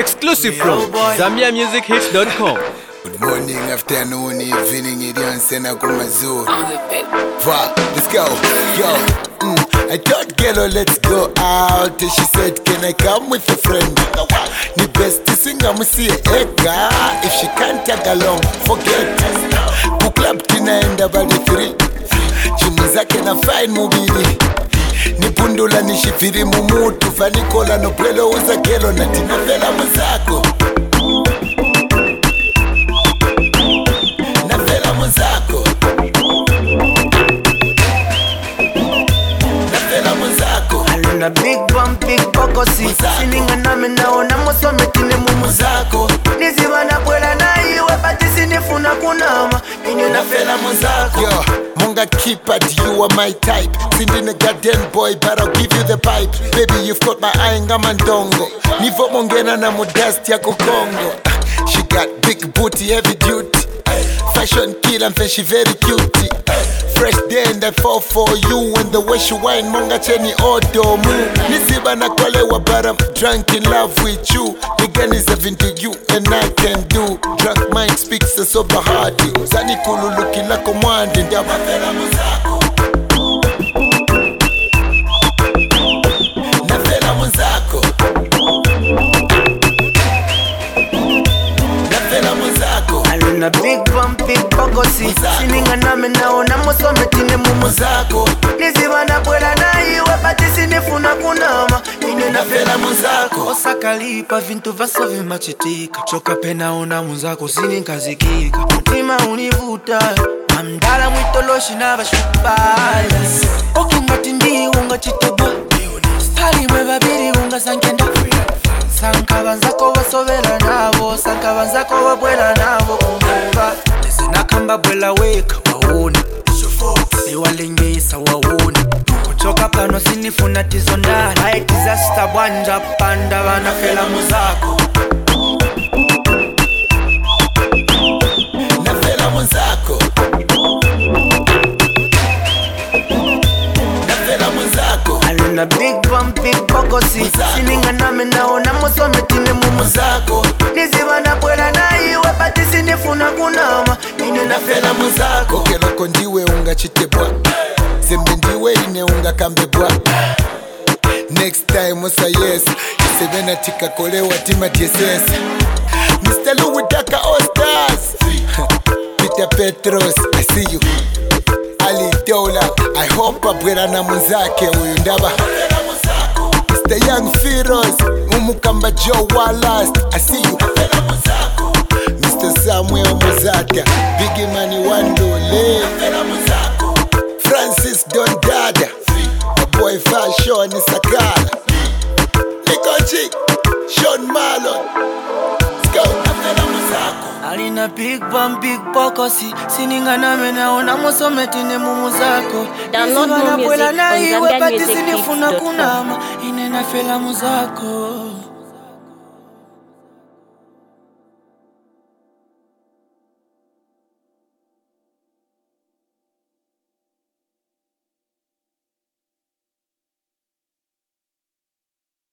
Exclusive from ZambiaMusicHits.com. Good morning, afternoon, evening, Idian Sena Kumazoo. Let's go, yo. I told Kello, let's go out. She said, can I come with a friend? The best singer, I'm see Ega. If she can't tag along, forget. Book club tina and about the three. Chimuzake na fine mubili. Nipundula nishifiri mumutu. Fanikola no pwelo uza Kello na tina fela muzako. Na big bump, big pokosi sininga nami naona mosometine mumuzako nizibana kwela na iwe bati sinifuna kunama inyo na fela muzako. Yo, Munga keep it, you are my type. Sinding a goddamn boy, but I'll give you the pipe. Baby, you've got my eye nga mandongo. Nivo mongena na modest ya kukongo. She got big booty, heavy duty. Fashion killer and she very cute. Fresh day and I fall for you. When the way she wine, Munga cheni odo mu. Nisiba na kolewa, but I'm drunk in love with you. The girl is having to you and I can do. Drunk mind speaks a sober heart. Zani kulu looking like a mwandi. Ndaba fela muzako. Na fela muzako. Na fela muzako. Na big bump, big pokosi sininga nami naona mosometine mumuzako nizibana kwela na iwe bati sinifuna kunama inyo na fela muzako. Osakalipa vintu vaso vimachitika choka pena ona muzako sininkazikika mutima univuta amdala mwitoloshi na vashupaya okingati ndi unga chitobwa pali mwe babiri unga sankenda sankabanzako basovela nabo sankabanzako babwela nabo kumbuka nezinakamba bwela weka waone iwalengisa waone kuchoka pano sinifuna tizo ndani aitiza sitabwanja panda vanafela muzako. Nafela muzako. Nafela muzako. Na big bump, big pokosi sininga nami naona mosometine mumuzako nizibana bwela na iwe bati sinifuna kunama inyo na fela muzako. Keloko ndiwe unga chitebwa. Zembe ndiwe ine unga kambebwa. Next time osa yes. Isebena tika kolewa tima TSS. Mr. Louis Daka All Stars. Peter Petros, I see you. Ali Dola, I hope abwera na muzake uyu ndaba. Mr. Young Firos, Umukamba Joe Wallace, I see you. Mr. Samuel Muzata, Biggie Money Wandole, Francis Don Dada, the boy Fashion Sakala, Nikochi, Sean Marlon. Let's go. Alina big bump, big pokosi sininga nami naona mosometine mumuzako Download more music on iwe bati ZambiaMusicHits.com. sinifuna kunama ine na fela muzako.